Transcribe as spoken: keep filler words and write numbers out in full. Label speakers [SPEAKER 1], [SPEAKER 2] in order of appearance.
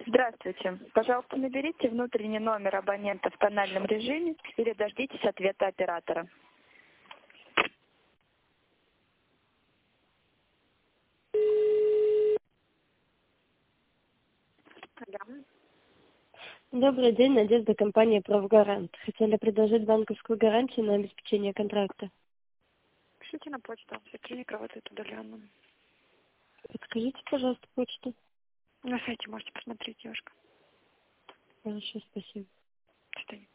[SPEAKER 1] Здравствуйте. Пожалуйста, наберите внутренний номер абонента в тональном режиме или дождитесь ответа оператора.
[SPEAKER 2] Добрый день, Надежда, компания «Правгарант». Хотели предложить банковскую гарантию на обеспечение контракта.
[SPEAKER 1] Пишите на почту. Все клиника работает удаленно.
[SPEAKER 2] Подскажите, пожалуйста, почту.
[SPEAKER 1] На сайте можете посмотреть, девушка.
[SPEAKER 2] Хорошо, спасибо.
[SPEAKER 1] До свидания.